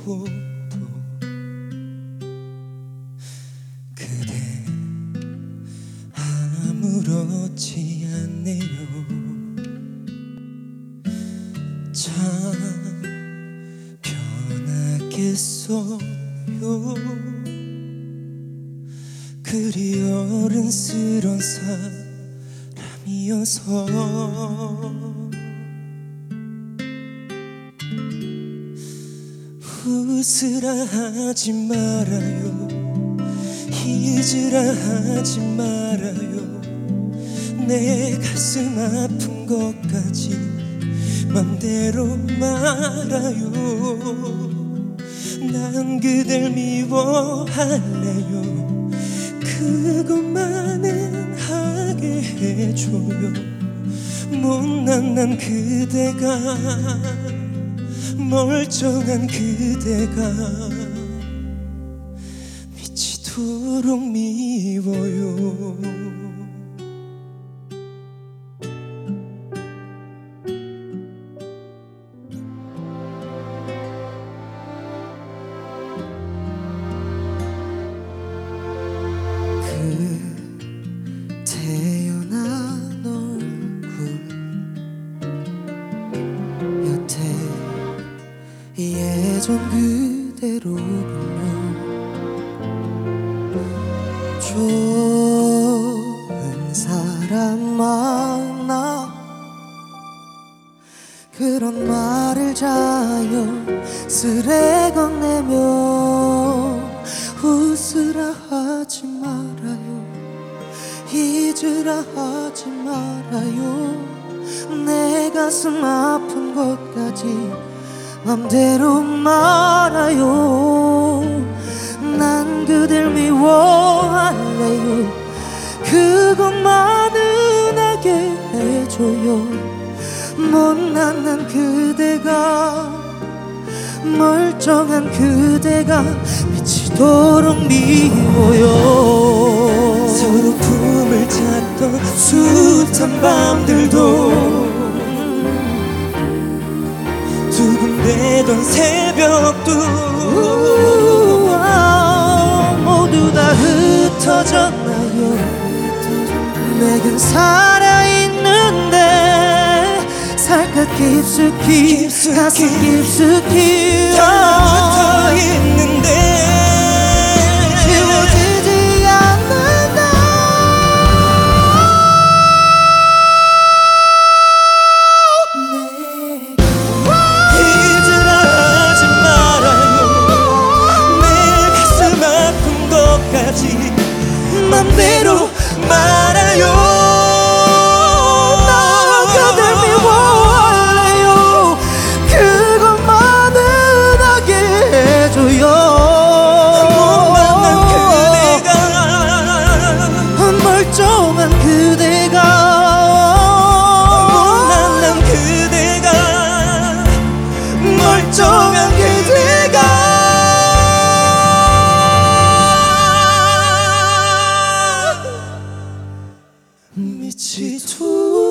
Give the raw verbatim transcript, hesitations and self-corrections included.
보고도 그대 아무렇지 않네요. 참 변하겠어요. 그리 어른스런 사람이어서 웃으라 하지 말아요, 잊으라 하지 말아요. 내 가슴 아픈 것까지 맘대로 말아요. 난 그댈 미워할래요. 그것만은 하게 해줘요. 못난 난 그대가, 멀쩡한 그대가 미치도록 미워요. 그 태어난 얼굴 여태 예전 그대로군요. 좋은 사람 만나 그런 말을 자연스레 건네며 웃으라 하지 말아요, 잊으라 하지 말아요. 내 가슴 아픈 것까지 맘대로 말아요. 난 그댈 미워할래요. 그것만은 하게 해줘요. 못난 난 그대가, 멀쩡한 그대가 미치도록 미워요. 서로 품을 찾던 숱한 밤들도 두근대던 새벽도 우와, 모두 다 흩어졌나요? 내겐 살아있는데 살갗 깊숙이, 깊숙이 가슴 깊숙이 달라붙어 있는데 지워지지 않는다. 잊으라 하지 말아요. 내 가슴 아픈 것까지 맘대로 말아요. 멀쩡한 그대가, 못난 난 그대가, 멀쩡한 그대가 미치도록